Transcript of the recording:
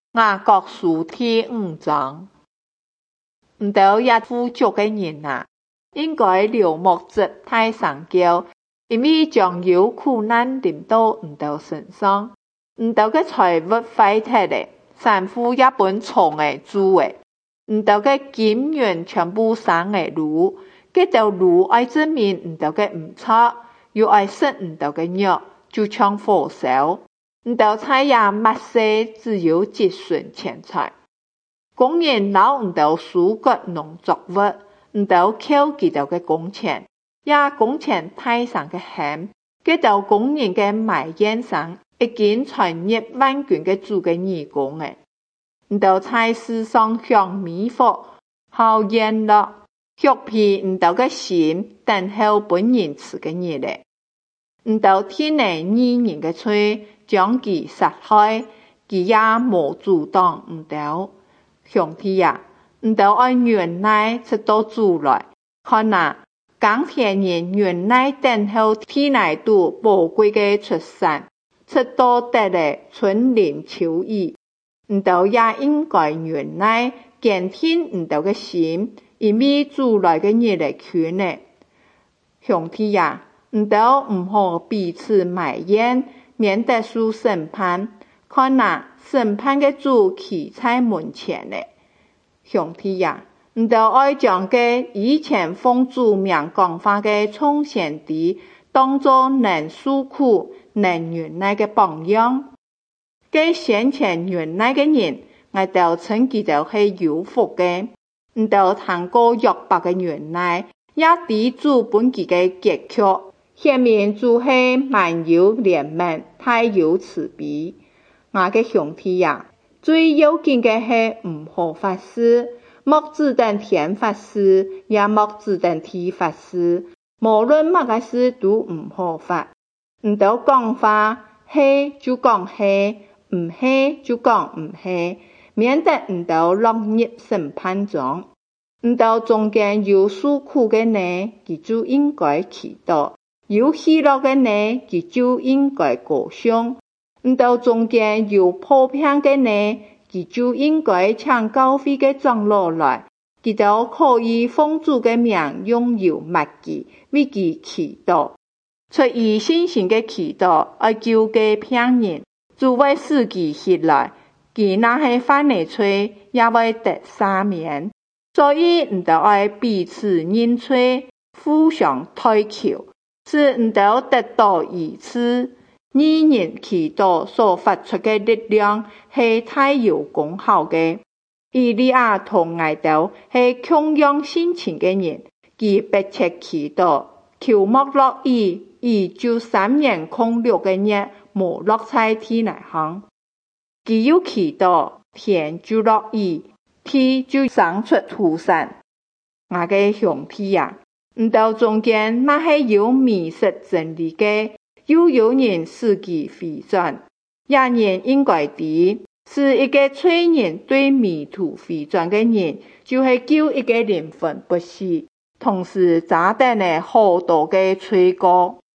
雅各書第5章。唔到一富足嘅人啊，應該留目直太上交，因為將有苦難臨到唔到身上。唔到嘅財物廢鐵嘅，散戶一本重嘅租嘅，唔到嘅金元全部生嘅路，嗰條路愛證明唔到嘅唔錯，又愛食唔到嘅肉，就像火燒。唔到菜也乜世只有節順錢財，工人撈唔到蔬果農作物，唔到扣幾多嘅工錢，也工錢太上嘅險，嗰條工人嘅埋怨上，已經傳入萬軍嘅主嘅義工嘅，唔到菜市上向米貨，好煙樂，血皮唔到嘅心，等候本人吃嘅嘢咧，唔到天內義人嘅嘴。將其殺害，其也無阻擋唔到。兄弟呀，唔到按原來直到主來，看哪，鋼鐵人原來等候天內度寶貴嘅出產，直到得嚟春林秋雨，唔到也應該原來堅定唔到嘅心，因為主來嘅日嚟勸呢。兄弟呀，唔到唔好彼此埋怨。免得受審判，看哪，審判嘅主企在門前咧。兄弟呀，唔到愛將嘅以前奉主名講話嘅眾先知，當作能受苦、能忍耐嘅榜樣。嘅先前忍耐嘅人，我哋稱佢哋係有福嘅。唔到通過約伯嘅忍耐，也抵主本己嘅結局。顯明主係萬有憐憫，太有慈悲。我嘅兄弟呀，最要緊嘅係唔好發誓，莫只等天發誓，也莫只等地發誓。無論乜嘅事都唔好發。唔到講話，係就講係，唔係就講唔係，免得唔到落入審判中。唔到中間有受苦嘅呢，佢就應該祈禱。有喜樂嘅呢，佢就應該歌頌；唔到中間有破病嘅呢，佢就應該請教會嘅長老來，佢就可以奉主嘅名用油抹佢，為佢祈禱。出於信心嘅祈禱，愛救嘅病人，主會使佢起來，佢那係犯嘅罪，也會得赦免。所以唔到愛彼此認罪，互相代求。是唔到得到醫治，義人祈禱所發出嘅力量係太有功效嘅。以利亞同艾豆係同樣性情嘅人，佢迫切祈禱，求莫落雨，雨就3年空6個月無落在地內行。佢又祈禱，天就落雨，地就生出土產。我嘅兄弟呀，唔到中間，那係有迷失真理嘅，又有人使其回轉。人應該知，是一個罪人對迷途回轉嘅人，就係救一個靈魂不死，同時炸彈嘅好多嘅罪過。